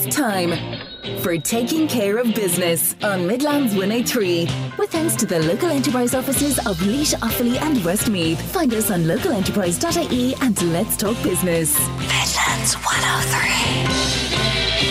It's time for Taking Care of Business on Midlands 103. With thanks to the local enterprise offices of Laois, Offaly and Westmeath. Find us on localenterprise.ie and let's talk business. Midlands 103.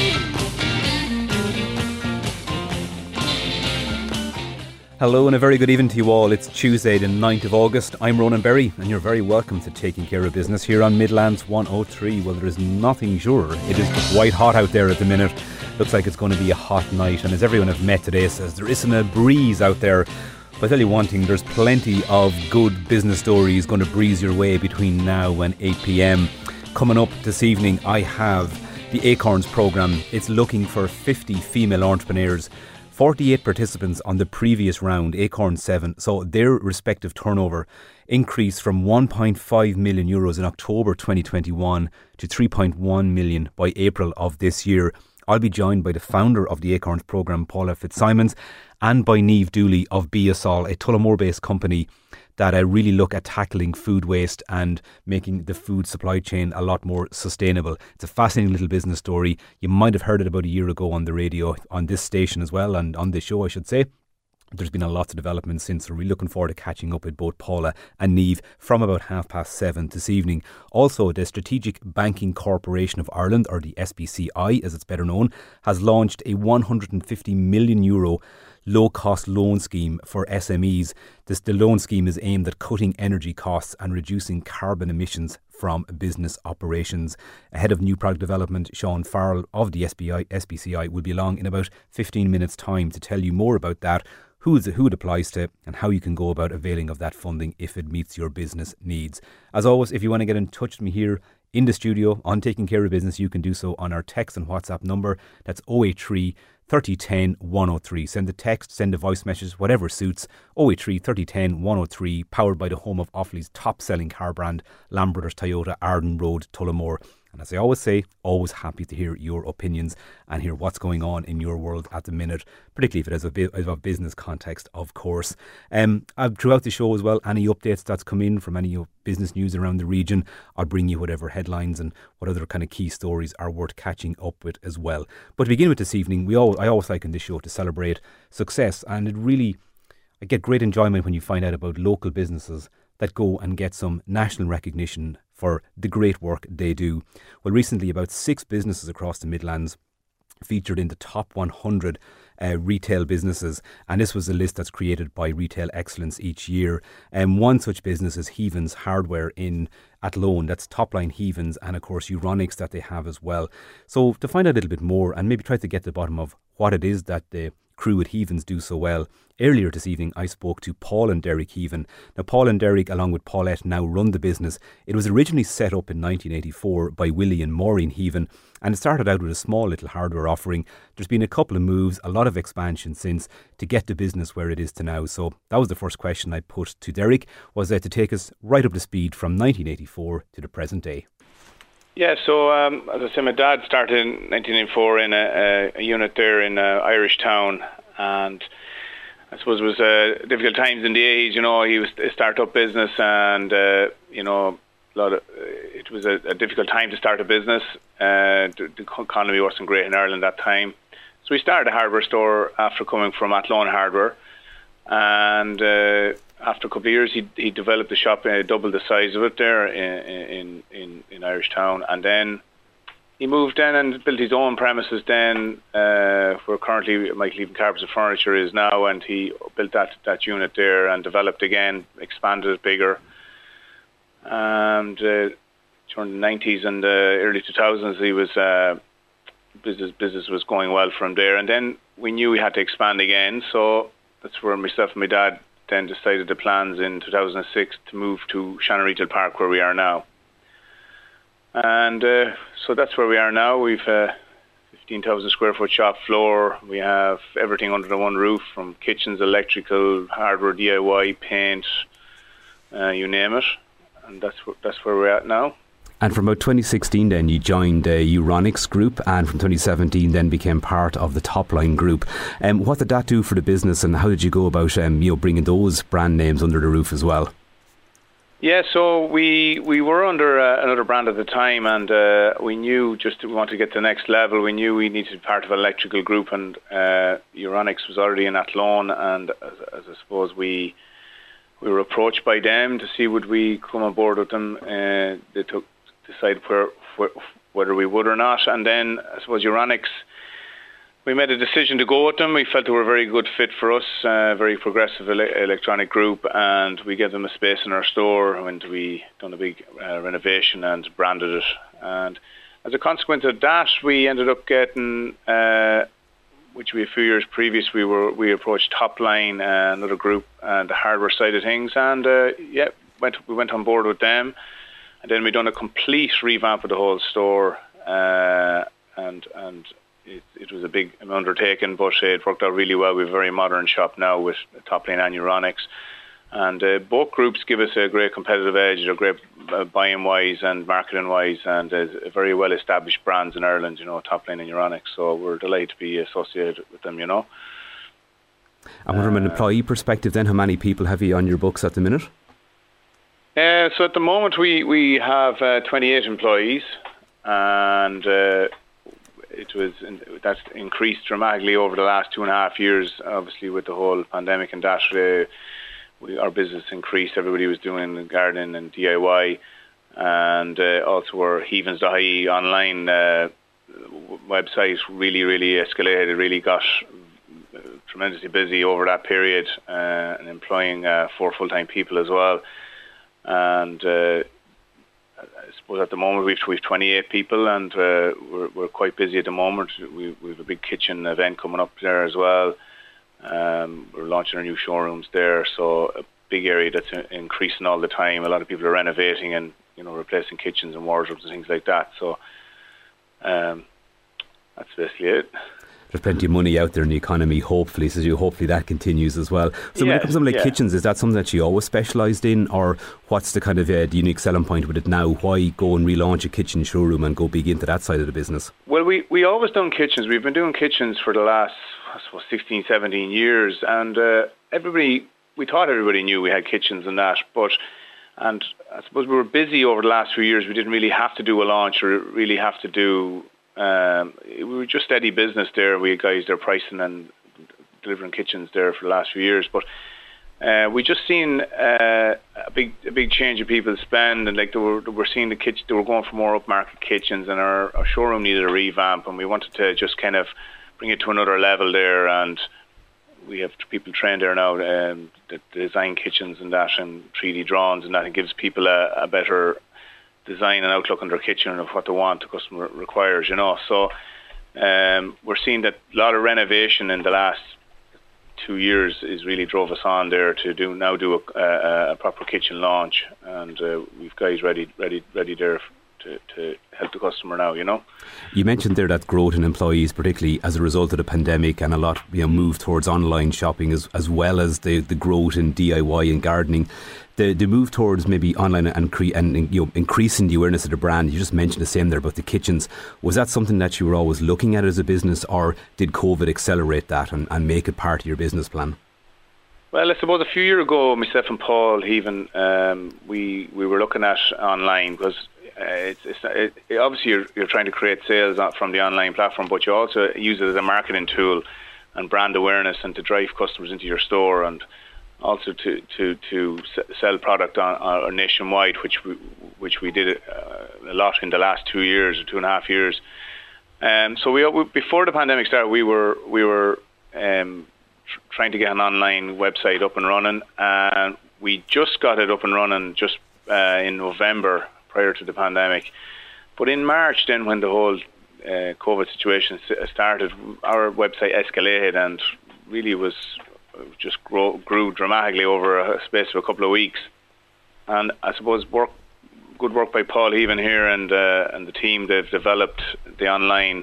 Hello and a very good evening to you all. It's Tuesday the 9th of August. I'm Ronan Berry and you're very welcome to Taking Care of Business here on Midlands 103. Well, there is nothing surer. It is just white hot out there at the minute. Looks like it's going to be a hot night, and as everyone I've met today says, there isn't a breeze out there. But I tell you one thing, there's plenty of good business stories going to breeze your way between now and 8 p.m. Coming up this evening, I have the Acorns programme. It's looking for 50 female entrepreneurs. 48 participants on the previous round, Acorn 7, so their respective turnover increased from €1.5 million in October 2021 to 3.1 million by April of this year. I'll be joined by the founder of the Acorns programme, Paula Fitzsimons, and by Niamh Dooley of Biosol, a Tullamore-based company that really look at tackling food waste and making the food supply chain a lot more sustainable. It's a fascinating little business story. You might have heard it about a year ago on the radio, on this station as well, and on this show I should say. There's been a lot of development since, so we're really looking forward to catching up with both Paula and Niamh from about 7:30 this evening. Also, the Strategic Banking Corporation of Ireland, or the SBCI as it's better known, has launched a €150 million low-cost loan scheme for SMEs. The loan scheme is aimed at cutting energy costs and reducing carbon emissions from business operations. Head of New Product Development, Sean Farrell of the SBCI, will be along in about 15 minutes' time to tell you more about that, who it applies to, and how you can go about availing of that funding if it meets your business needs. As always, if you want to get in touch with me here in the studio on Taking Care of Business, you can do so on our text and WhatsApp number. That's 083 3010 103. Send a text, send a voice message, whatever suits. 083 3010 103, powered by the home of Offaly's top selling car brand, Lamb Brothers Toyota, Arden Road, Tullamore. And as I always say, always happy to hear your opinions and hear what's going on in your world at the minute, particularly if it has a bit of a business context, of course. Throughout the show as well, any updates that's come in from any business news around the region, I'll bring you whatever headlines and what other kind of key stories are worth catching up with as well. But to begin with this evening, I always like in this show to celebrate success, and I get great enjoyment when you find out about local businesses that go and get some national recognition for the great work they do. Well, recently about 6 businesses across the Midlands featured in the top 100 retail businesses, and this was a list that's created by Retail Excellence each year. One such business is Heavens Hardware in Athlone. That's Topline Heavens, and of course Euronics that they have as well. So to find out a little bit more and maybe try to get to the bottom of what it is that the crew at Heavens do so well, earlier this evening I spoke to Paul and Derek Heaven. Now, Paul and Derek, along with Paulette, now run the business. It was originally set up in 1984 by Willie and Maureen Heaven, and it started out with a small little hardware offering. There's been a couple of moves, a lot of expansion since, to get the business where it is to now. So that was the first question I put to Derek, was to take us right up to speed from 1984 to the present day. Yeah, so as I said, my dad started in 1984 in a unit there in Irish Town, and I suppose it was difficult times in the age. He was a start-up business, and it was a difficult time to start a business. The economy wasn't great in Ireland at that time, so we started a hardware store after coming from Athlone Hardware, and after a couple of years, he developed the shop, doubled the size of it there in Irish Town, and then he moved in and built his own premises then, where currently Michael Even Carpets and Furniture is now, and he built that unit there and developed again, expanded it bigger. And during the 90s and early 2000s, he was business was going well from there, and then we knew we had to expand again, so that's where myself and my dad then decided the plans in 2006 to move to Shannon Retail Park, where we are now. And so that's where we are now. We've 15,000 square foot shop floor. We have everything under the one roof, from kitchens, electrical, hardware, DIY, paint, you name it. And that's where we're at now. And from about 2016 then you joined Euronics Group, and from 2017 then became part of the Topline Group. What did that do for the business, and how did you go about bringing those brand names under the roof as well? Yeah, so we were under another brand at the time, and we knew we wanted to get to the next level. We knew we needed to be part of an electrical group, and Euronics was already in Athlone, and as I suppose we were approached by them to see would we come on board with them. They decided whether we would or not, and then I suppose Euronics, we made a decision to go with them. We felt they were a very good fit for us, very progressive electronic group, and we gave them a space in our store, and we done a big renovation and branded it. And as a consequence of that, we ended up getting, which we a few years previous, we approached Topline, another group, and the hardware side of things, and we went on board with them, and then we done a complete revamp of the whole store, and it was a big undertaking, but it worked out really well. We have a very modern shop now with Topline and Euronics. And both groups give us a great competitive edge. They're great buying-wise and marketing-wise, and very well-established brands in Ireland, Topline and Euronics. So we're delighted to be associated with them, And from an employee perspective then, how many people have you on your books at the minute? So at the moment we have 28 employees, and that's increased dramatically over the last 2.5 years. Obviously, with the whole pandemic and that, our business increased. Everybody was doing gardening and DIY, and also our Heavens.ie online website really escalated. Really got tremendously busy over that period, and employing 4 full-time people as well. And I suppose at the moment we've 28 people, and we're quite busy at the moment. We have a big kitchen event coming up there as well. We're launching our new showrooms there, so a big area that's increasing all the time. A lot of people are renovating and replacing kitchens and wardrobes and things like that. So that's basically it. There's plenty of money out there in the economy, hopefully, so hopefully that continues as well. So when it comes to something like kitchens, is that something that you always specialised in, or what's the kind of the unique selling point with it now? Why go and relaunch a kitchen showroom and go big into that side of the business? Well, we always done kitchens. We've been doing kitchens for the last, 16, 17 years, and we thought everybody knew we had kitchens and that, and I suppose we were busy over the last few years. We didn't really have to do a launch or really have to do. We were just steady business there. We had guys there pricing and delivering kitchens there for the last few years, but we just seen a big change in people's spend, and they were seeing the kitchen. They were going for more upmarket kitchens, and our showroom needed a revamp, and we wanted to just kind of bring it to another level there. And we have people trained there now that design kitchens and that, and 3D drawings and that. It gives people a better design and outlook on their kitchen of what they want, the customer requires, So we're seeing that a lot of renovation in the last 2 years is really drove us on there to do a proper kitchen launch, and we've guys ready there to help the customer now, You mentioned there that growth in employees, particularly as a result of the pandemic, and a lot move towards online shopping as well as the growth in DIY and gardening. The move towards maybe online and increasing the awareness of the brand. You just mentioned the same there about the kitchens. Was that something that you were always looking at as a business, or did COVID accelerate that and make it part of your business plan? Well, I suppose a few years ago, myself and Paul Heaven, we were looking at online, because obviously you're trying to create sales from the online platform, but you also use it as a marketing tool and brand awareness, and to drive customers into your store, and also to sell product on nationwide, which we did a lot in the last 2 years or 2.5 years. So we before the pandemic started, we were trying to get an online website up and running, and we just got it up and running just in November, prior to the pandemic. But in March, then, when the whole COVID situation started, our website escalated and really was just grew dramatically over a space of a couple of weeks. And I suppose good work by Paul Heaven here and the team. They've developed the online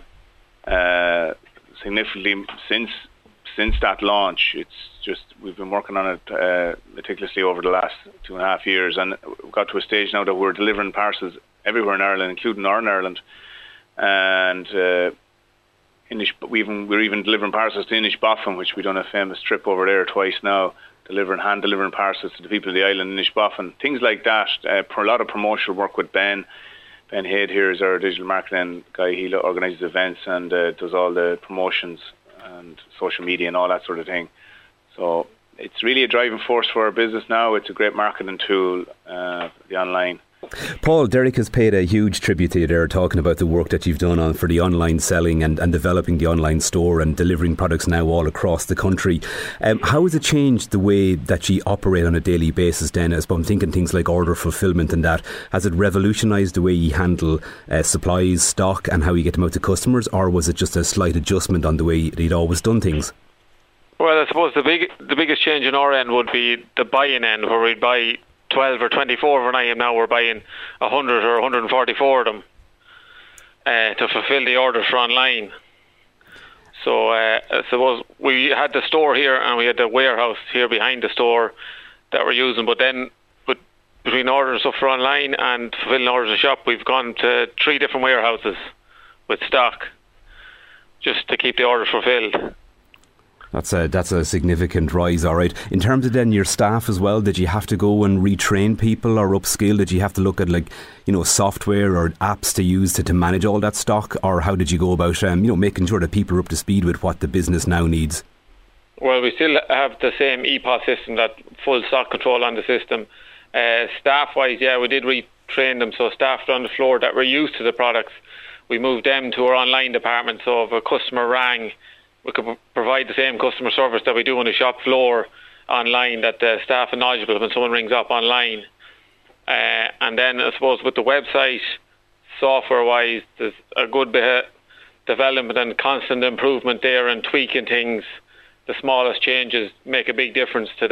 significantly since that launch. It's just, we've been working on it meticulously over the last 2.5 years, and we've got to a stage now that we're delivering parcels everywhere in Ireland, including Northern Ireland. And we're even delivering parcels to Inishbofin, which we've done a famous trip over there twice now, hand delivering parcels to the people of the island in Inishbofin. Things like that. A lot of promotional work with Ben. Ben Haid here is our digital marketing guy. He organises events and does all the promotions and social media and all that sort of thing. So it's really a driving force for our business now. It's a great marketing tool, the online. Paul, Derek has paid a huge tribute to you there, talking about the work that you've done for the online selling and developing the online store and delivering products now all across the country. How has it changed the way that you operate on a daily basis, Dennis? I'm thinking things like order fulfilment and that. Has it revolutionised the way you handle supplies, stock, and how you get them out to customers, or was it just a slight adjustment on the way you'd always done things? Well, I suppose the biggest change in our end would be the buying end, where we'd buy 12 or 24 overnight, and now we're buying 100 or 144 of them to fulfill the orders for online. So I suppose we had the store here and we had the warehouse here behind the store that we're using, but between ordering stuff for online and fulfilling orders in the shop, we've gone to 3 different warehouses with stock just to keep the orders fulfilled. That's a significant rise, all right. In terms of then your staff as well, did you have to go and retrain people or upskill? Did you have to look at software or apps to use to manage all that stock, or how did you go about making sure that people are up to speed with what the business now needs? Well, we still have the same EPOS system, that full stock control on the system. Staff-wise, we did retrain them, so staff on the floor that were used to the products, we moved them to our online department, so if a customer rang, we could provide the same customer service that we do on the shop floor online, that the staff are knowledgeable when someone rings up online. And then I suppose with the website, software-wise, there's a good bit of development and constant improvement there, and tweaking things. The smallest changes make a big difference to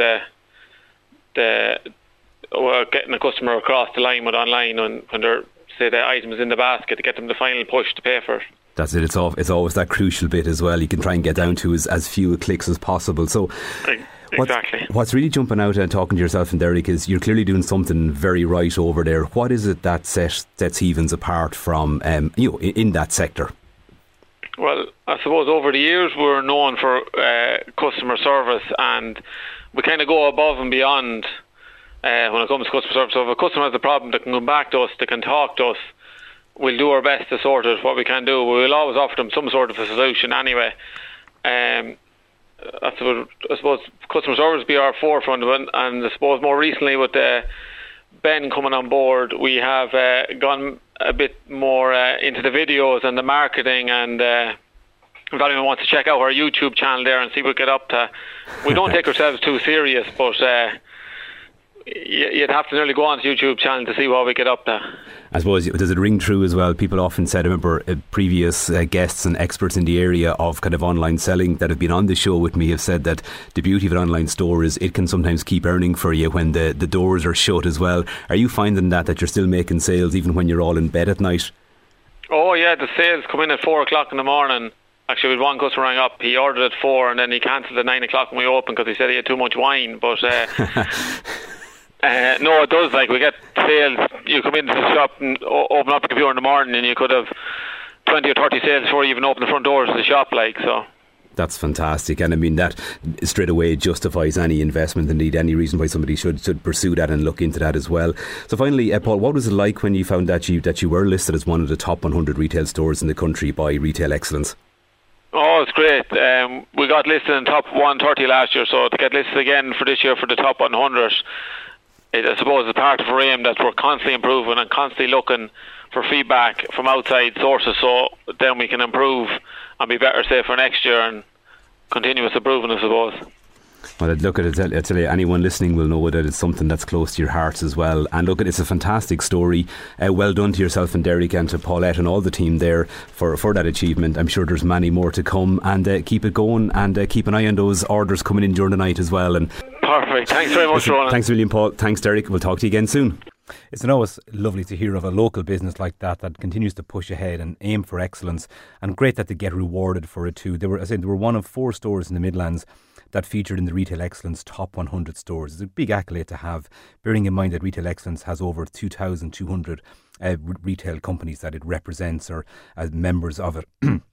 getting a customer across the line with online when they're, say, the item is in the basket, to get them the final push to pay for it. That's it. It's always that crucial bit as well. You can try and get down to as few clicks as possible. So, exactly. What's really jumping out and talking to yourself and Derek is you're clearly doing something very right over there. What is it that sets Stevens apart from in that sector? Well, I suppose over the years we're known for customer service, and we kind of go above and beyond when it comes to customer service. So if a customer has a problem, they can come back to us, they can talk to us. We'll do our best to sort out what we can do. We'll always offer them some sort of a solution anyway. I suppose customer service will be our forefront of it, and I suppose more recently with Ben coming on board, we have gone a bit more into the videos and the marketing, and if anyone wants to check out our YouTube channel there and see what we get up to. We don't take ourselves too serious, but you'd have to nearly go on to YouTube channel to see what we get up to. I suppose, does it ring true as well? People often said, I remember previous guests and experts in the area of kind of online selling that have been on the show with me have said that the beauty of an online store is it can sometimes keep earning for you when the doors are shut as well. Are you finding that you're still making sales even when you're all in bed at night? Oh yeah, the sales come in at 4 o'clock in the morning. Actually, we had one customer rang up, he ordered at 4 and then he cancelled at 9 o'clock when we opened because he said he had too much wine, but no, it does. We get sales. You come into the shop and open up the computer in the morning, and you could have 20 or 30 sales before you even open the front doors of the shop. So that's fantastic, and I mean that straight away justifies any investment. Indeed, any reason why somebody should pursue that and look into that as well. So finally, Paul, what was it like when you found that you were listed as one of the top 100 retail stores in the country by Retail Excellence? Oh, it's great. We got listed in top 130 last year, so to get listed again for this year for the top 100. I suppose it's part of our aim that we're constantly improving and constantly looking for feedback from outside sources, so then we can improve and be better, say, for next year, and continuous improvement, I suppose. Well, look at it. I tell you, anyone listening will know that it's something that's close to your hearts as well. And look, it's a fantastic story. Well done to yourself and Derek and to Paulette and all the team there for that achievement. I'm sure there's many more to come, and keep it going, and keep an eye on those orders coming in during the night as well. And perfect. Thanks very much, Ronan. Thanks a million, Paul. Thanks, Derek. We'll talk to you again soon. It's always lovely to hear of a local business like that continues to push ahead and aim for excellence, and great that they get rewarded for it too. They were one of 4 stores in the Midlands that featured in the Retail Excellence Top 100 stores. It's a big accolade to have, bearing in mind that Retail Excellence has over 2,200 retail companies that it represents or as members of it.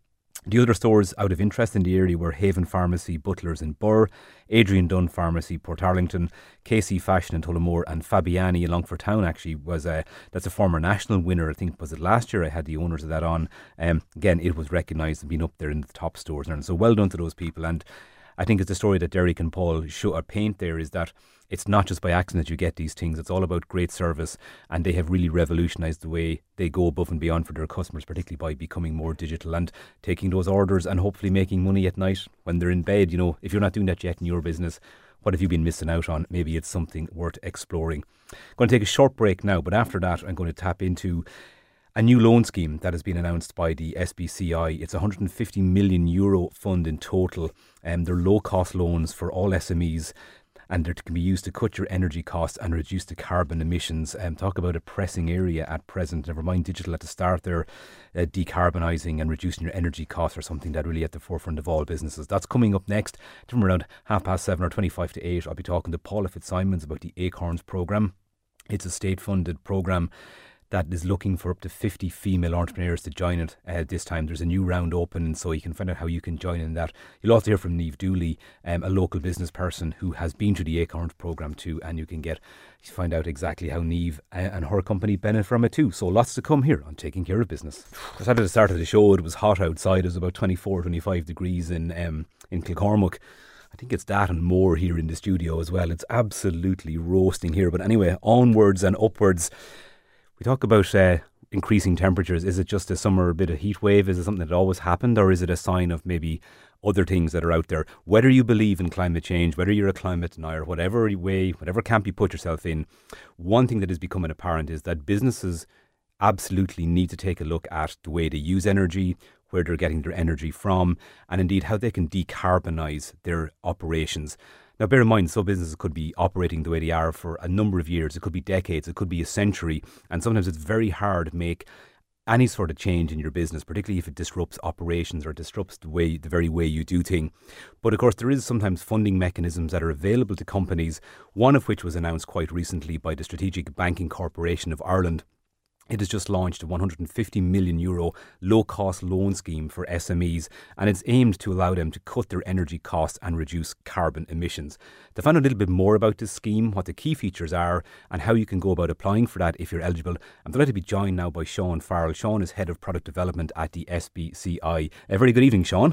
The other stores out of interest in the area were Haven Pharmacy, Butlers in Burr, Adrian Dunn Pharmacy, Portarlington, KC Fashion in Tullamore, and Fabiani in Longford Town actually was that's a former national winner. I think was it last year I had the owners of that on. Again, it was recognised and been up there in the top stores. And so well done to those people. And I think it's the story that Derek and Paul paint there is that it's not just by accident that you get these things. It's all about great service, and they have really revolutionised the way they go above and beyond for their customers, particularly by becoming more digital and taking those orders and hopefully making money at night when they're in bed. You know, if you're not doing that yet in your business, what have you been missing out on? Maybe it's something worth exploring. I'm going to take a short break now, but after that I'm going to tap into a new loan scheme that has been announced by the SBCI. It's a €150 million fund in total. They're low-cost loans for all SMEs, and they can be used to cut your energy costs and reduce the carbon emissions. Talk about a pressing area at present. Never mind digital at the start there. Decarbonising and reducing your energy costs are something that really at the forefront of all businesses. That's coming up next. From around 7:30 or 25 to 8, I'll be talking to Paula Fitzsimons about the Acorns programme. It's a state-funded programme that is looking for up to 50 female entrepreneurs to join it this time. There's a new round open, so you can find out how you can join in that. You'll also hear from Niamh Dooley, a local business person who has been to the Acorns programme too, and you can find out exactly how Niamh and her company benefit from it too. So lots to come here on Taking Care of Business. I said at the start of the show it was hot outside. It was about 24, 25 degrees in Kilcormac. I think it's that and more here in the studio as well. It's absolutely roasting here. But anyway, onwards and upwards. We talk about increasing temperatures. Is it just a summer bit of heat wave? Is it something that always happened, or is it a sign of maybe other things that are out there? Whether you believe in climate change, whether you're a climate denier, whatever camp you put yourself in, one thing that is becoming apparent is that businesses absolutely need to take a look at the way they use energy, where they're getting their energy from, and indeed how they can decarbonise their operations. Now, bear in mind, some businesses could be operating the way they are for a number of years. It could be decades. It could be a century. And sometimes it's very hard to make any sort of change in your business, particularly if it disrupts operations or disrupts the very way you do things. But of course, there is sometimes funding mechanisms that are available to companies, one of which was announced quite recently by the Strategic Banking Corporation of Ireland. It has just launched a €150 million low-cost loan scheme for SMEs, and it's aimed to allow them to cut their energy costs and reduce carbon emissions. To find out a little bit more about this scheme, what the key features are, and how you can go about applying for that if you're eligible, I'm delighted to be joined now by Sean Farrell. Sean is Head of Product Development at the SBCI. A very good evening, Sean.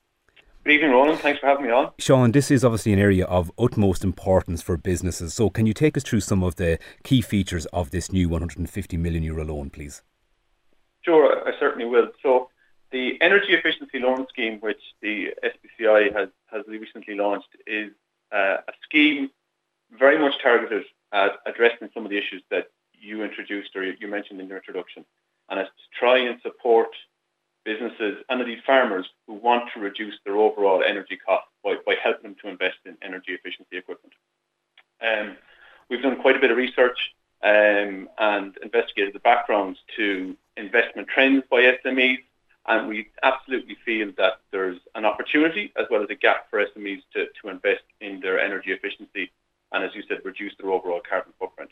Good evening, Ronan. Thanks for having me on. Sean, this is obviously an area of utmost importance for businesses. So can you take us through some of the key features of this new €150 million loan, please? Sure, I certainly will. So the Energy Efficiency Loan Scheme, which the SBCI has recently launched, is a scheme very much targeted at addressing some of the issues that you introduced or you mentioned in your introduction. And it's to try and support businesses and indeed farmers who want to reduce their overall energy costs by helping them to invest in energy efficiency equipment. We've done quite a bit of research and investigated the backgrounds to investment trends by SMEs, and we absolutely feel that there's an opportunity as well as a gap for SMEs to invest in their energy efficiency and, as you said, reduce their overall carbon footprint.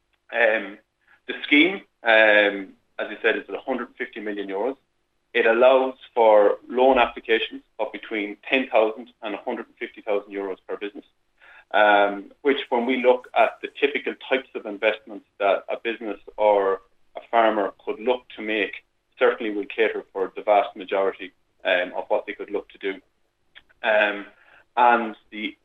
The scheme, as you said, is at €150 million. It allows for loan applications of between €10,000 and €150,000 per business, which when we look at the typical types of investments that a business or a farmer could look to make, certainly will cater for the vast majority of what they could look to do. And the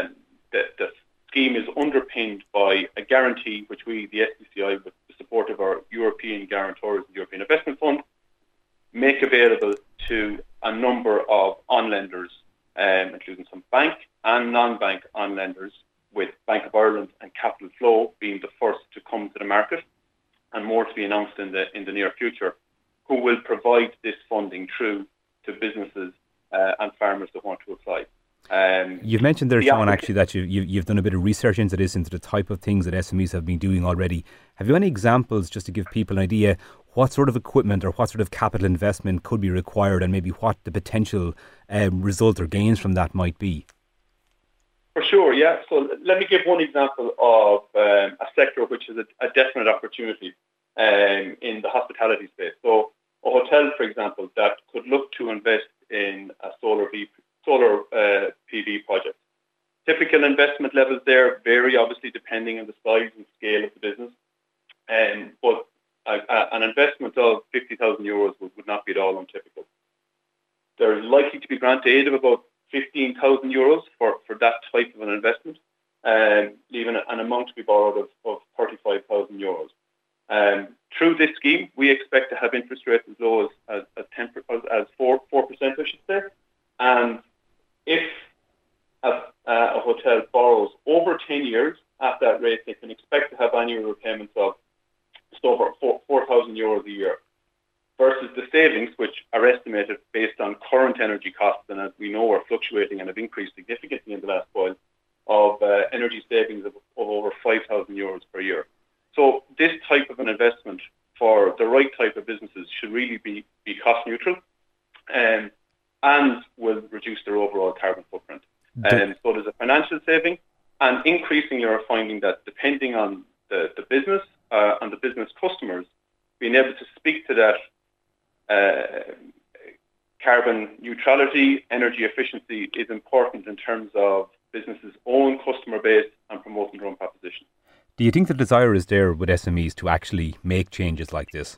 scheme is underpinned by a guarantee which we, the SBCI, with the support of our European guarantors, the European Investment Fund, make available to a number of on-lenders, including some bank and non-bank on-lenders, with Bank of Ireland and Capital Flow being the first to come to the market, and more to be announced in the near future, who will provide this funding through to businesses and farmers that want to apply. You've mentioned there, Sean, actually, that you've done a bit of research into this, into the type of things that SMEs have been doing already. Have you any examples, just to give people an idea, what sort of equipment or what sort of capital investment could be required, and maybe what the potential result or gains from that might be? For sure, yeah. So let me give one example of a sector which is a definite opportunity in the hospitality space. So a hotel, for example, that could look to invest typical investment levels there vary, obviously, depending on the size and scale of the business. But an investment of €50,000 would not be at all untypical. There's likely to be grant aid of about €15,000 for that type of an investment, leaving an amount to be borrowed of €35,000. Through this scheme, we expect to have interest rates as low as 4%, I should say. And if a hotel borrows over 10 years at that rate, they can expect to have annual repayments of just over €4,000 a year, versus the savings, which are estimated based on current energy costs, and as we know are fluctuating and have increased significantly in the last while, of energy savings of over €5,000 per year. So this type of an investment for the right type of businesses should really be cost neutral, and will reduce their overall carbon footprint. So there's a financial saving, and increasingly we're finding that depending on the business and the business customers, being able to speak to that carbon neutrality, energy efficiency is important in terms of businesses' own customer base and promoting their own proposition. Do you think the desire is there with SMEs to actually make changes like this?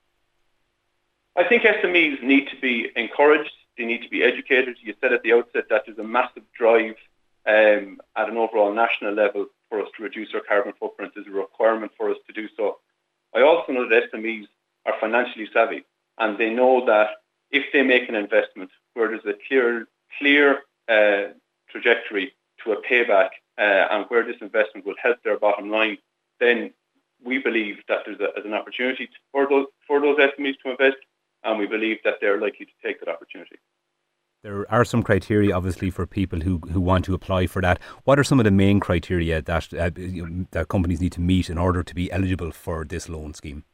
I think SMEs need to be encouraged. They need to be educated. You said at the outset that there's a massive drive at an overall national level for us to reduce our carbon footprint. There's a requirement for us to do so. I also know that SMEs are financially savvy, and they know that if they make an investment where there's a clear trajectory to a payback, and where this investment will help their bottom line, then we believe that there's an opportunity for those SMEs to invest, and we believe that they're likely to take that opportunity. There are some criteria, obviously, for people who want to apply for that. What are some of the main criteria that companies need to meet in order to be eligible for this loan scheme?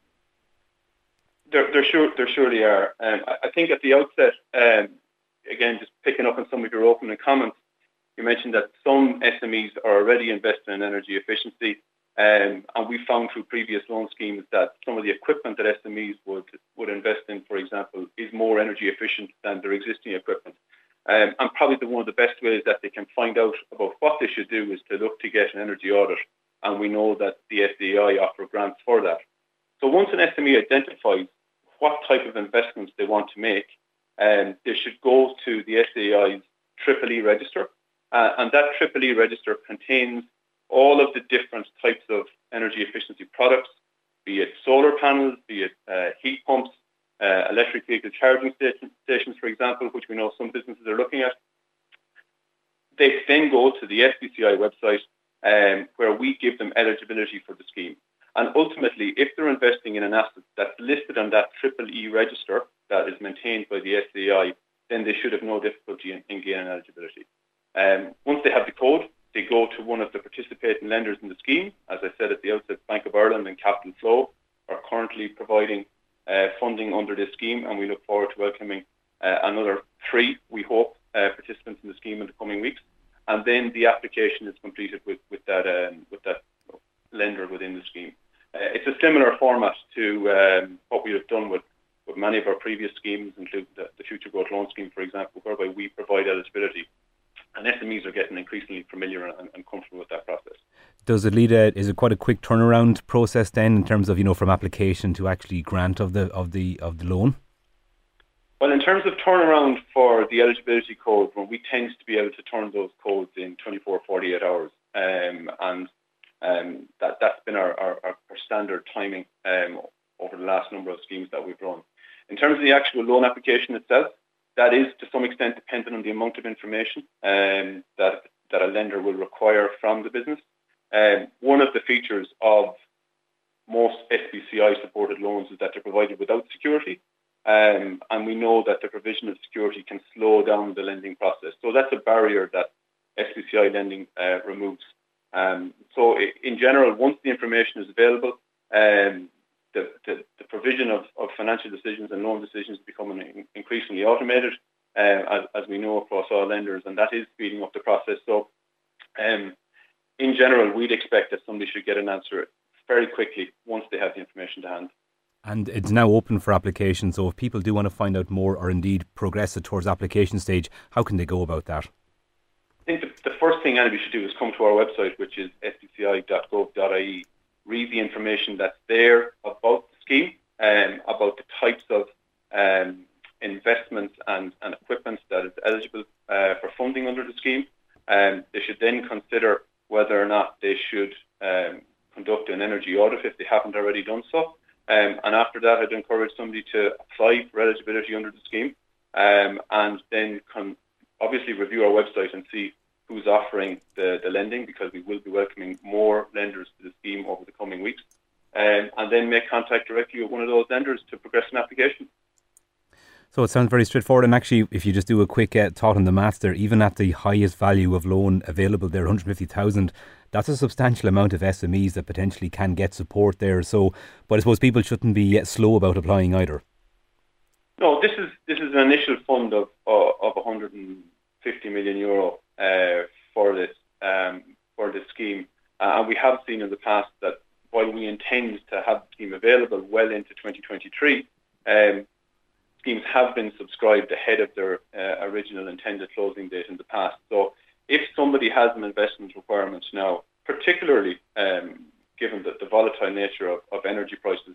There surely are. I think at the outset, again, just picking up on some of your opening comments, you mentioned that some SMEs are already investing in energy efficiency, and we found through previous loan schemes that some of the equipment that SMEs would invest in, for example, is more energy efficient than their existing equipment. And probably one of the best ways that they can find out about what they should do is to look to get an energy audit, and we know that the SDI offer grants for that. So once an SME identifies what type of investments they want to make, they should go to the SDI's EEE register, and that EEE register contains all of the different types of energy efficiency products, be it solar panels, be it heat pumps, electric vehicle charging stations, for example, which we know some businesses are looking at. They then go to the SBCI website, where we give them eligibility for the scheme. And ultimately, if they're investing in an asset that's listed on that EEE register that is maintained by the SDI, then they should have no difficulty in gaining eligibility. Once they have the code, they go to one of the participating lenders in the scheme. As I said at the outset, Bank of Ireland and Capital Flow are currently providing funding under this scheme, and we look forward to welcoming another 3, we hope, participants in the scheme in the coming weeks. And then the application is completed with that lender within the scheme. It's a similar format to what we have done with many of our previous schemes, including the Future Growth Loan Scheme, for example, whereby we provide eligibility. And SMEs are getting increasingly familiar and comfortable with that process. Is it quite a quick turnaround process then, in terms of, from application to actually grant of the loan? Well, in terms of turnaround for the eligibility code, well, we tend to be able to turn those codes in 24, 48 hours. That's been our standard timing over the last number of schemes that we've run. In terms of the actual loan application itself, that is to some extent dependent on the amount of information that a lender will require from the business. One of the features of most SBCI supported loans is that they're provided without security, and we know that the provision of security can slow down the lending process. So that's a barrier that SBCI lending removes. So in general, once the information is available, the provision of financial decisions and loan decisions is becoming increasingly automated, as we know across all lenders, and that is speeding up the process. So in general, we'd expect that somebody should get an answer very quickly once they have the information to hand. And it's now open for application, so if people do want to find out more or indeed progress it towards application stage, how can they go about that? I think the first thing anybody should do is come to our website, which is spci.gov.ie, read the information that's there about the scheme, about the types of investments and equipment that is eligible for funding under the scheme. They should then consider whether or not they should conduct an energy audit if they haven't already done so. And after that, I'd encourage somebody to apply for eligibility under the scheme, and then obviously review our website and see who's offering the lending, because we will be welcoming more lenders to the scheme over the coming weeks, and then make contact directly with one of those lenders to progress an application. So it sounds very straightforward, and actually if you just do a quick thought on the maths there, even at the highest value of loan available there, 150,000, that's a substantial amount of SMEs that potentially can get support there. So, but I suppose people shouldn't be slow about applying either. No, this is an initial fund of 150 million euro for this scheme, and we have seen in the past that while we intend to have the scheme available well into 2023, schemes have been subscribed ahead of their original intended closing date in the past. So if somebody has an investment requirement now, particularly given the volatile nature of energy prices,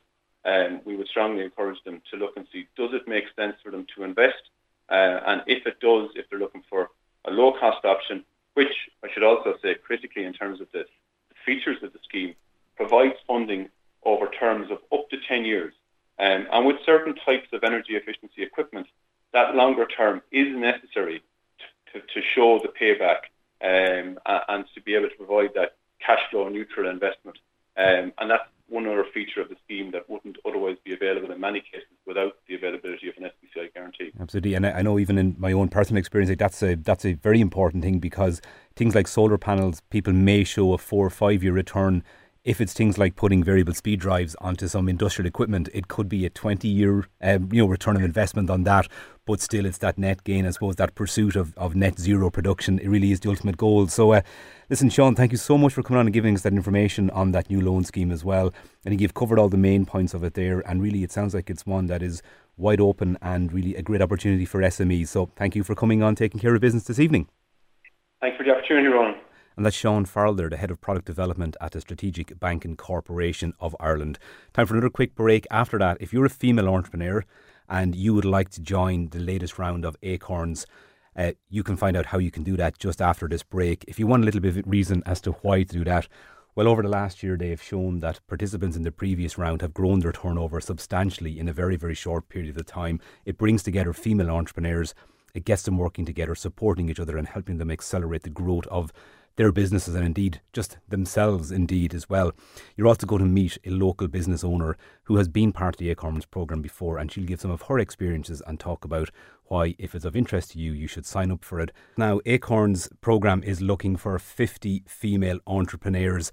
we would strongly encourage them to look and see, does it make sense for them to invest? And if it does, if they're looking for a low-cost option, which I should also say critically in terms of the features of the scheme, provides funding over terms of up to 10 years. And with certain types of energy efficiency equipment, that longer term is necessary to show the payback and to be able to provide that cash flow neutral investment. And that's one other feature of the scheme that wouldn't otherwise be available in many cases without the availability of an SBCI guarantee. Absolutely, and I know even in my own personal experience, like that's a very important thing, because things like solar panels, people may show a 4 or 5 year return. If it's things like putting variable speed drives onto some industrial equipment, it could be a 20-year return on investment on that, but still it's that net gain, I suppose, that pursuit of net zero production. It really is the ultimate goal. So listen, Sean, thank you so much for coming on and giving us that information on that new loan scheme as well. I think you've covered all the main points of it there, and really it sounds like it's one that is wide open and really a great opportunity for SMEs. So thank you for coming on, taking care of business this evening. Thanks for the opportunity, Ronan. And that's Sean Farrell there, the Head of Product Development at the Strategic Banking Corporation of Ireland. Time for another quick break. After that, if you're a female entrepreneur and you would like to join the latest round of Acorns, you can find out how you can do that just after this break. If you want a little bit of reason as to why to do that, well, over the last year, they have shown that participants in the previous round have grown their turnover substantially in a very, very short period of time. It brings together female entrepreneurs. It gets them working together, supporting each other and helping them accelerate the growth of their businesses and indeed just themselves indeed as well. You're also going to meet a local business owner who has been part of the Acorns programme before, and she'll give some of her experiences and talk about why, if it's of interest to you, you should sign up for it. Now, Acorns programme is looking for 50 female entrepreneurs.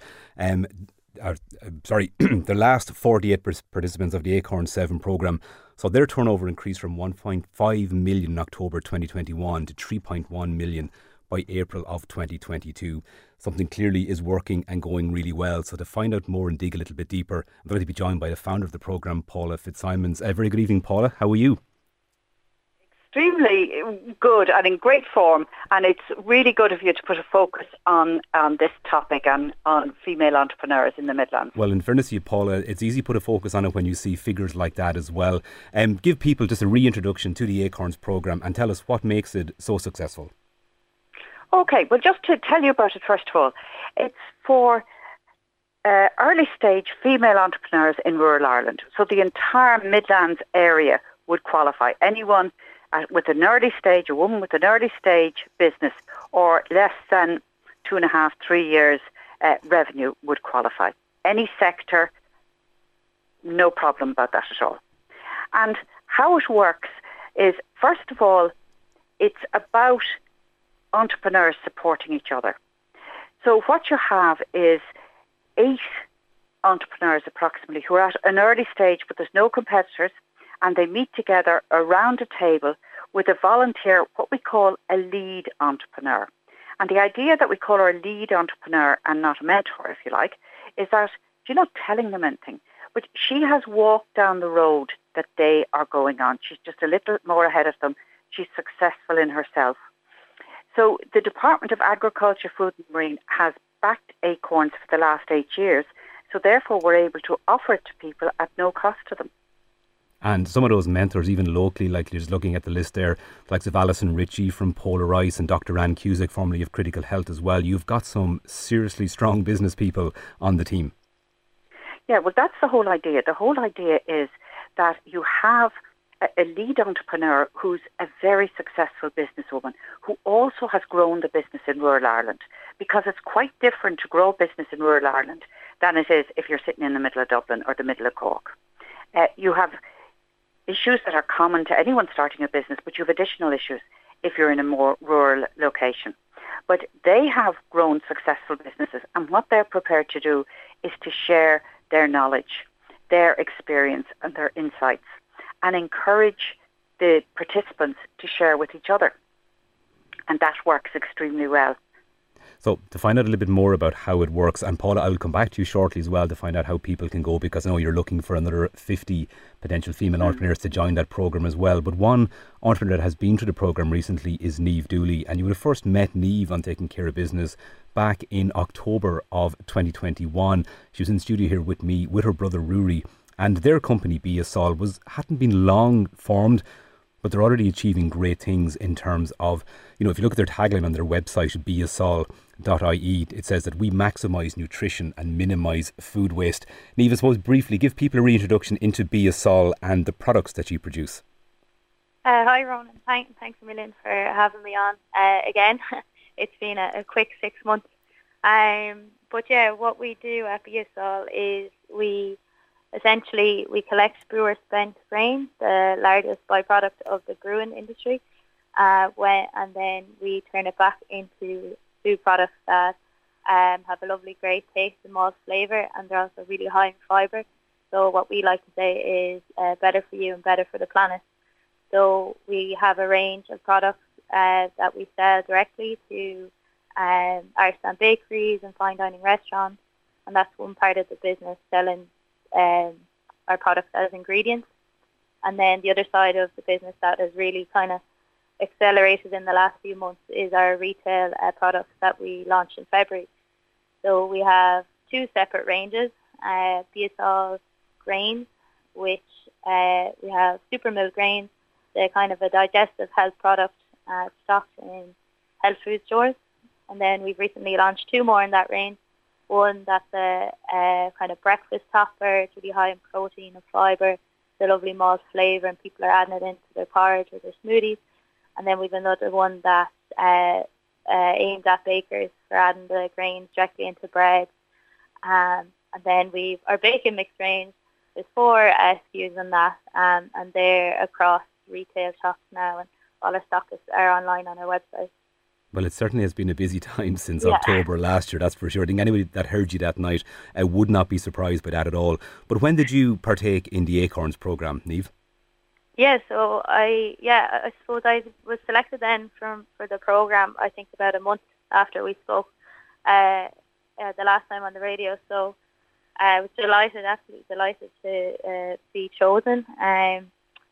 The last 48 participants of the Acorns 7 programme, so their turnover increased from 1.5 million in October 2021 to 3.1 million by April of 2022. Something clearly is working and going really well. So to find out more and dig a little bit deeper, I'm going to be joined by the founder of the programme, Paula Fitzsimons. Very good evening, Paula. How are you? Extremely good and in great form, and it's really good of you to put a focus on this topic and on female entrepreneurs in the Midlands. Well, in fairness to you, Paula, it's easy to put a focus on it when you see figures like that as well. Give people just a reintroduction to the Acorns programme and tell us what makes it so successful. Okay, well, just to tell you about it, first of all, it's for early stage female entrepreneurs in rural Ireland. So the entire Midlands area would qualify. Anyone with an early stage, a woman with an early stage business or less than 2.5, 3 years revenue would qualify. Any sector, no problem about that at all. And how it works is, first of all, it's about entrepreneurs supporting each other. So what you have is 8 entrepreneurs approximately who are at an early stage, but there's no competitors, and they meet together around a table with a volunteer, what we call a lead entrepreneur. And the idea that we call her a lead entrepreneur and not a mentor, if you like, is that you're not telling them anything, but she has walked down the road that they are going on. She's just a little more ahead of them. She's successful in herself. So the Department of Agriculture, Food and Marine has backed Acorns for the last 8 years. So therefore, we're able to offer it to people at no cost to them. And some of those mentors, even locally, like you're just looking at the list there, like of Alison Ritchie from Polar Ice and Dr. Anne Cusick, formerly of Critical Health as well. You've got some seriously strong business people on the team. Yeah, well, that's the whole idea. The whole idea is that you have a lead entrepreneur who's a very successful businesswoman who also has grown the business in rural Ireland, because it's quite different to grow business in rural Ireland than it is if you're sitting in the middle of Dublin or the middle of Cork. You have issues that are common to anyone starting a business, but you have additional issues if you're in a more rural location. But they have grown successful businesses, and what they're prepared to do is to share their knowledge, their experience and their insights, and encourage the participants to share with each other. And that works extremely well. So to find out a little bit more about how it works, and Paula, I will come back to you shortly as well to find out how people can go, because I know you're looking for another 50 potential female entrepreneurs to join that programme as well. But one entrepreneur that has been through the programme recently is Niamh Dooley, and you would have first met Niamh on Taking Care of Business back in October of 2021. She was in the studio here with me with her brother Rory, and their company BSOL hadn't been long formed, but they're already achieving great things in terms of, you know, if you look at their tagline on their website, bsol.ie, it says that we maximise nutrition and minimise food waste. Niamh, I suppose briefly, give people a reintroduction into BSOL and the products that you produce. Hi Ronan, thanks a million for having me on again. It's been a quick 6 months. But yeah, what we do at BSOL is we collect brewer spent grain, the largest byproduct of the brewing industry, and then we turn it back into food products that have a lovely, great taste and malt flavour, and they're also really high in fibre. So what we like to say is better for you and better for the planet. So we have a range of products that we sell directly to artisan bakeries and fine dining restaurants, and that's one part of the business, selling our products as ingredients. And then the other side of the business that has really kind of accelerated in the last few months is our retail products that we launched in February. So we have two separate ranges, BSOL grains, which we have super mill grains, they're kind of a digestive health product stocked in health food stores. And then we've recently launched two more in that range. One that's a kind of breakfast topper, it's really high in protein and fibre, the lovely malt flavour, and people are adding it into their porridge or their smoothies. And then we've another one that's aimed at bakers for adding the grains directly into bread. And then we've our bacon mix range. There's 4 SKUs in that, and they're across retail shops now, and all our stock are online on our website. Well, it certainly has been a busy time since October last year, that's for sure. I think anybody that heard you that night would not be surprised by that at all. But when did you partake in the Acorns programme, Niamh? Yeah, so I suppose I was selected then for the programme, I think about a month after we spoke the last time on the radio. So I was delighted, absolutely delighted to be chosen. And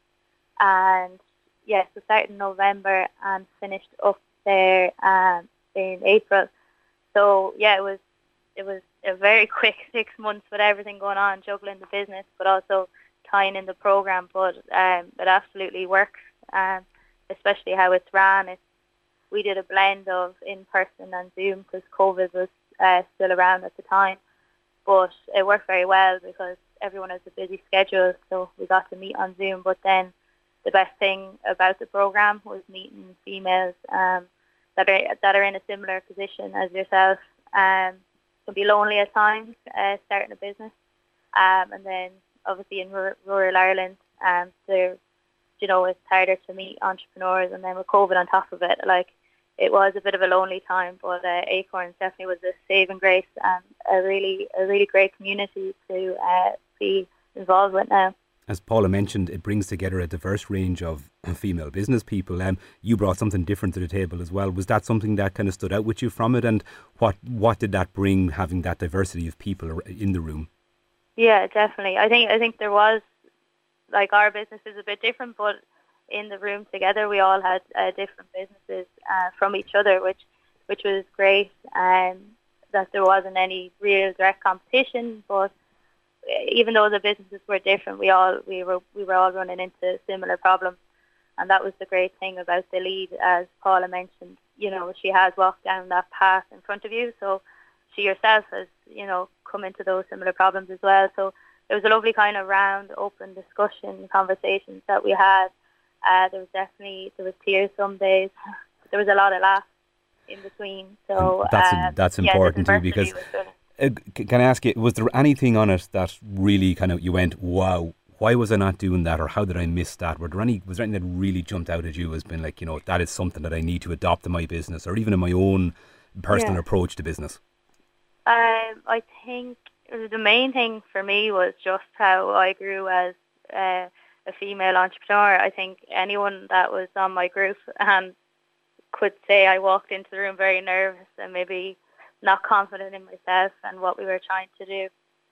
yeah, so started in November and finished up there in April. So yeah, it was a very quick 6 months with everything going on, juggling the business, but also tying in the program. But it absolutely works, especially how it's ran. We did a blend of in person and Zoom because COVID was still around at the time, but it worked very well because everyone has a busy schedule, so we got to meet on Zoom. But then the best thing about the program was meeting females that are in a similar position as yourself. Can be lonely at times starting a business, and then obviously in rural Ireland, it's harder to meet entrepreneurs, and then with COVID on top of it, it was a bit of a lonely time. But Acorns definitely was a saving grace and a really great community to be involved with now. As Paula mentioned, it brings together a diverse range of female business people. You brought something different to the table as well. Was that something that kind of stood out with you from it? And what did that bring, having that diversity of people in the room? Yeah, definitely. I think there was, our business is a bit different, but in the room together. We all had different businesses from each other, which was great. That there wasn't any real direct competition, but even though the businesses were different, we were all running into similar problems, and that was the great thing about the lead, as Paula mentioned. You know, she has walked down that path in front of you, so she herself has, you know, come into those similar problems as well. So it was a lovely kind of round, open discussion, conversations that we had. There was tears some days. There was a lot of laughs in between. So that's important too, because can I ask you, was there anything on it that really kind of you went, wow, why was I not doing that, or how did I miss that? Was there anything that really jumped out at you as being like, you know, that is something that I need to adopt in my business, or even in my own personal approach to business? I think the main thing for me was just how I grew as a female entrepreneur. I think anyone that was on my group and could say I walked into the room very nervous and maybe not confident in myself and what we were trying to do.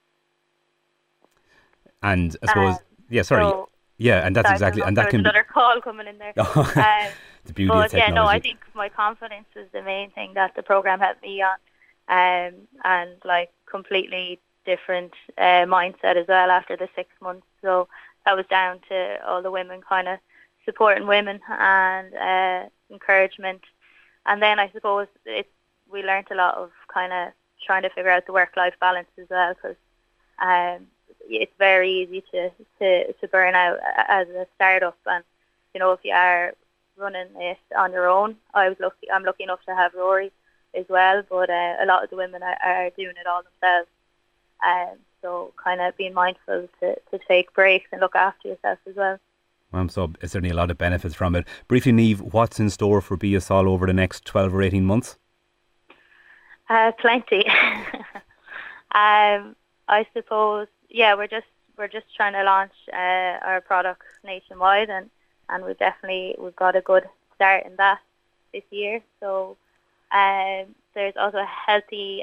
And I suppose, and that's exactly, and that can be another call coming in there. The beauty of technology. I think my confidence was the main thing that the program helped me on, and like completely different mindset as well after the 6 months. So that was down to all the women kind of supporting women and encouragement. And then I suppose we learnt a lot of kind of trying to figure out the work-life balance as well, because it's very easy to burn out as a startup. And you know, if you are running it on your own, I'm lucky enough to have Rory as well, but a lot of the women are doing it all themselves. So kind of being mindful to take breaks and look after yourself as well. So there's certainly a lot of benefits from it. Briefly, Niamh, what's in store for Be A Sol over the next 12 or 18 months? Plenty. I suppose, we're just trying to launch our products nationwide, and we've got a good start in that this year. So there's also a healthy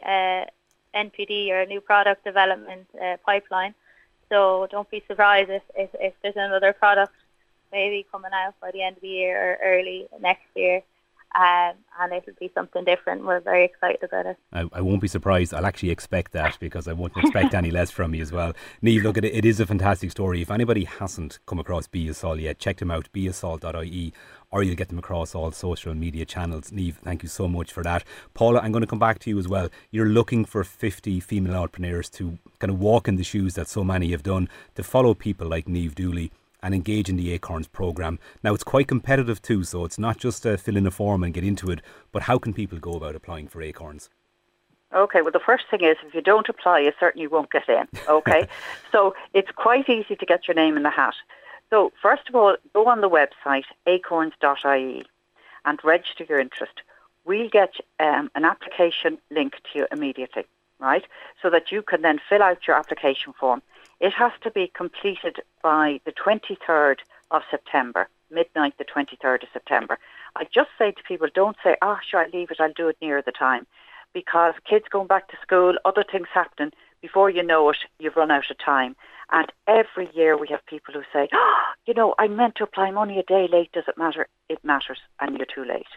NPD, or a new product development pipeline. So don't be surprised if there's another product maybe coming out by the end of the year or early next year. And it'll be something different. We're very excited about it. I won't be surprised. I'll actually expect that, because I won't expect any less from you as well. Niamh, look, it is a fantastic story. If anybody hasn't come across Be A Sol yet, check them out, beasol.ie, or you'll get them across all social media channels. Niamh, thank you so much for that. Paula, I'm going to come back to you as well. You're looking for 50 female entrepreneurs to kind of walk in the shoes that so many have done, to follow people like Niamh Dooley and engage in the Acorns programme. Now, it's quite competitive too, so it's not just fill in a form and get into it, but how can people go about applying for Acorns? Okay, well, the first thing is, if you don't apply, you certainly won't get in, okay? So it's quite easy to get your name in the hat. So first of all, go on the website, acorns.ie, and register your interest. We'll get an application link to you immediately, right? So that you can then fill out your application form. It has to be completed by the 23rd of September, midnight the 23rd of September. I just say to people, don't say, sure, I'll leave it, I'll do it near the time. Because kids going back to school, other things happening, before you know it, you've run out of time. And every year we have people who say, I meant to apply, I'm only a day late, does it matter? It matters, and you're too late.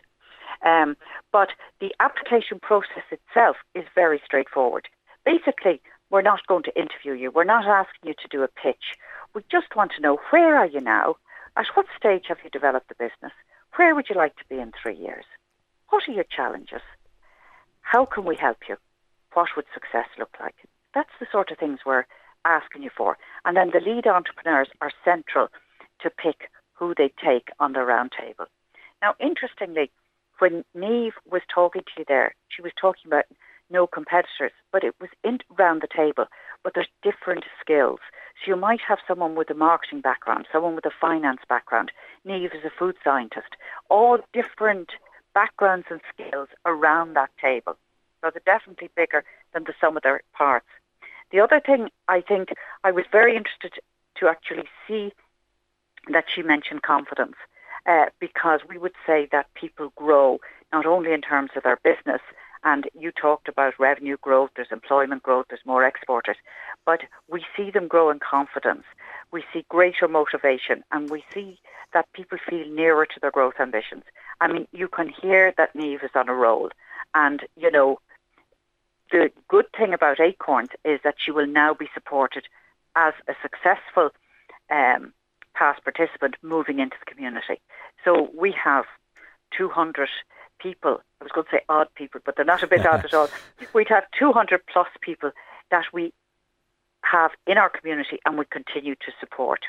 But the application process itself is very straightforward. Basically, we're not going to interview you. We're not asking you to do a pitch. We just want to know, where are you now? At what stage have you developed the business? Where would you like to be in 3 years? What are your challenges? How can we help you? What would success look like? That's the sort of things we're asking you for. And then the lead entrepreneurs are central to pick who they take on the round table. Now, interestingly, when Niamh was talking to you there, she was talking about no competitors, but it was around the table, but there's different skills. So you might have someone with a marketing background, someone with a finance background. Niamh is a food scientist. All different backgrounds and skills around that table. So they're definitely bigger than the sum of their parts. The other thing, I think, I was very interested to actually see that she mentioned confidence, because we would say that people grow not only in terms of their business And you talked about revenue growth, there's employment growth, there's more exporters. But we see them grow in confidence. We see greater motivation, and we see that people feel nearer to their growth ambitions. I mean, you can hear that Niamh is on a roll. And, you know, the good thing about Acorns is that she will now be supported as a successful past participant moving into the community. So we have 200 people, I was going to say odd people, but they're not a bit odd at all. We'd have 200 plus people that we have in our community and we continue to support.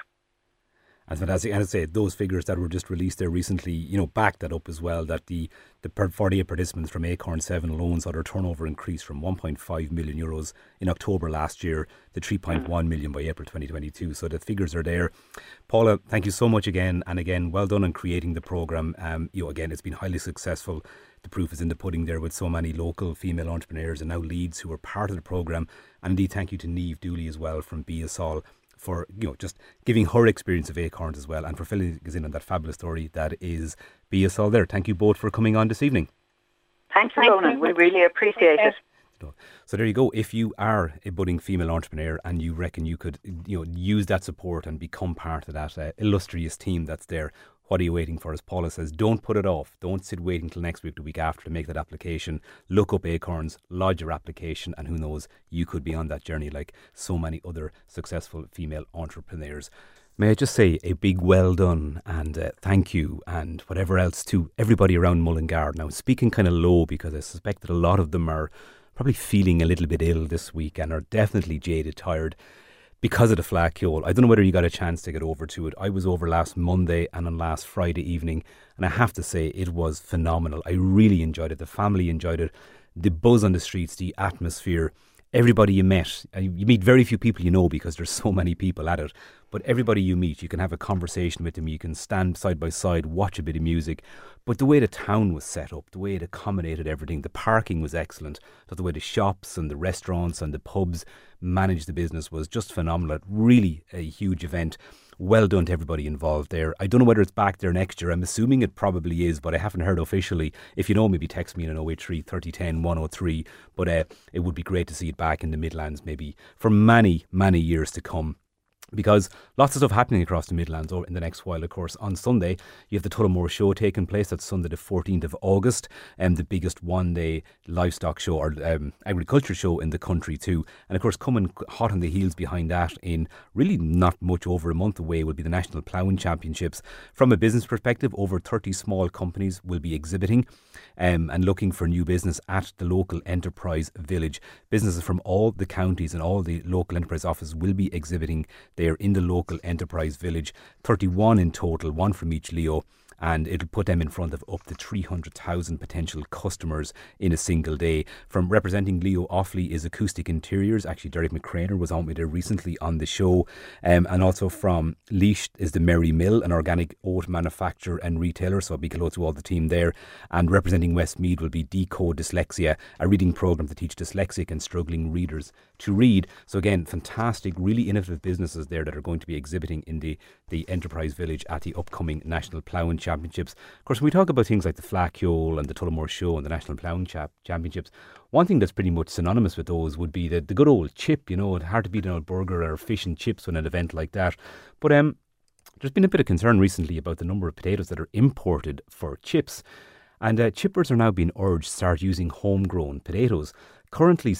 And fantastic. And I'd say those figures that were just released there recently, you know, back that up as well, that the 48 participants from Acorn 7 loans saw their turnover increase from €1.5 million in October last year to 3.1 million by April 2022. So the figures are there. Paula, thank you so much again. And again, well done on creating the programme. You know, again, it's been highly successful. The proof is in the pudding there with so many local female entrepreneurs and now leads who are part of the programme. And indeed, thank you to Niamh Dooley as well from BSL for, you know, just giving her experience of Acorns as well, and for filling us in on that fabulous story that is BSL there. Thank you both for coming on this evening. Thanks, Ronan. We really appreciate it. So there you go. If you are a budding female entrepreneur and you reckon you could, you know, use that support and become part of that illustrious team that's there, what are you waiting for? As Paula says, don't put it off. Don't sit waiting till next week, the week after to make that application. Look up Acorns, lodge your application, and who knows, you could be on that journey like so many other successful female entrepreneurs. May I just say a big well done and thank you and whatever else to everybody around Mullingar. Now, speaking kind of low because I suspect that a lot of them are probably feeling a little bit ill this week and are definitely jaded, tired because of the Flacchiole. I don't know whether you got a chance to get over to it. I was over last Monday and on last Friday evening, and I have to say it was phenomenal. I really enjoyed it. The family enjoyed it. The buzz on the streets, the atmosphere, everybody you met. You meet very few people you know because there's so many people at it. But everybody you meet, you can have a conversation with them. You can stand side by side, watch a bit of music. But the way the town was set up, the way it accommodated everything, the parking was excellent. The way the shops and the restaurants and the pubs managed the business was just phenomenal. Really a huge event. Well done to everybody involved there. I don't know whether it's back there next year. I'm assuming it probably is, but I haven't heard officially. If you know, maybe text me on 083 3010 103. But it would be great to see it back in the Midlands maybe for many, many years to come. Because lots of stuff happening across the Midlands in the next while, of course. On Sunday, you have the Tullamore Show taking place. That's Sunday the 14th of August, and the biggest one-day livestock show or agriculture show in the country too. And of course, coming hot on the heels behind that in really not much over a month away will be the National Ploughing Championships. From a business perspective, over 30 small companies will be exhibiting and looking for new business at the local enterprise village. Businesses from all the counties and all the local enterprise offices will be exhibiting there in the local enterprise village. 31 in total, one from each Leo, and it'll put them in front of up to 300,000 potential customers in a single day. From representing Leo Offaly is Acoustic Interiors. Actually, Derek McCraner was on with there recently on the show. And also from Laois is the Merry Mill, an organic oat manufacturer and retailer. So a big hello to all the team there. And representing Westmeath will be Decode Dyslexia, a reading programme to teach dyslexic and struggling readers to read. So again, fantastic, really innovative businesses there that are going to be exhibiting in the Enterprise Village at the upcoming National Ploughing Championships. Of course, when we talk about things like the Flacchiole and the Tullamore Show and the National Ploughing Championships, one thing that's pretty much synonymous with those would be the good old chip. You know, it's hard to beat an old burger or fish and chips when an event like that. But there's been a bit of concern recently about the number of potatoes that are imported for chips. And chippers are now being urged to start using homegrown potatoes. Currently,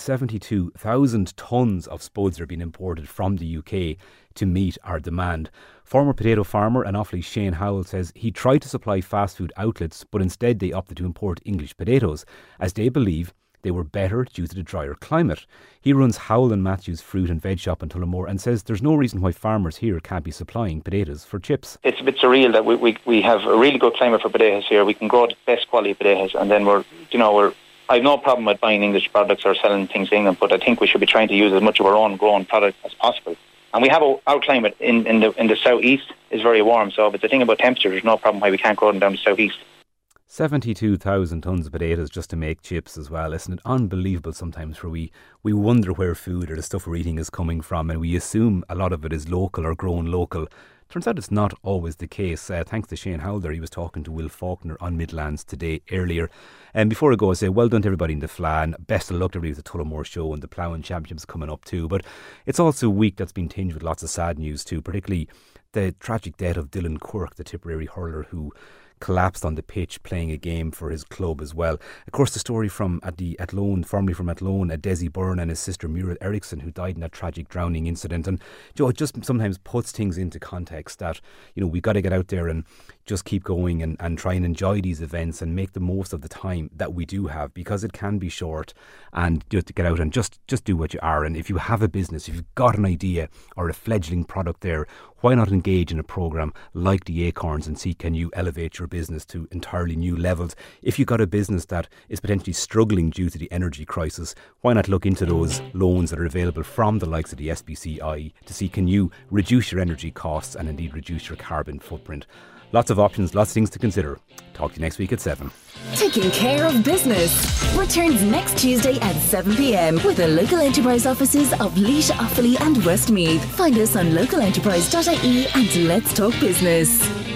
72,000 tonnes of spuds are being imported from the UK to meet our demand. Former potato farmer and Offaly Shane Howell says he tried to supply fast food outlets, but instead they opted to import English potatoes, as they believe they were better due to the drier climate. He runs Howell and Matthews Fruit and Veg Shop in Tullamore and says there's no reason why farmers here can't be supplying potatoes for chips. It's a bit surreal that we have a really good climate for potatoes here. We can grow the best quality potatoes, and then I have no problem with buying English products or selling things in England, but I think we should be trying to use as much of our own grown product as possible. And we have our climate in the southeast is very warm, so if it's a thing about temperature, there's no problem why we can't grow them down the southeast. 72,000 tonnes of potatoes just to make chips as well. Isn't it unbelievable sometimes where we wonder where food or the stuff we're eating is coming from, and we assume a lot of it is local or grown local. Turns out it's not always the case. Thanks to Shane Howell there, he was talking to Will Faulkner on Midlands today earlier. And before I go, I say well done to everybody in the Flan. Best of luck to everybody with the Tullamore Show and the Ploughing Championships coming up too. But it's also a week that's been tinged with lots of sad news too, particularly the tragic death of Dylan Quirk, the Tipperary hurler who collapsed on the pitch playing a game for his club as well. Of course, the story from Athlone, formerly from Athlone, Desi Byrne and his sister Muriel Eriksson, who died in that tragic drowning incident. And it just sometimes puts things into context that, we've got to get out there and just keep going and try and enjoy these events and make the most of the time that we do have, because it can be short, and to get out and just do what you are. And if you have a business, if you've got an idea or a fledgling product there, why not engage in a programme like the Acorns and see can you elevate your business to entirely new levels? If you've got a business that is potentially struggling due to the energy crisis, why not look into those loans that are available from the likes of the SBCI to see can you reduce your energy costs and indeed reduce your carbon footprint? Lots of options, lots of things to consider. Talk to you next week at 7. Taking Care of Business returns next Tuesday at 7 p.m. with the local enterprise offices of Laois, Offaly and Westmeath. Find us on localenterprise.ie and Let's Talk Business.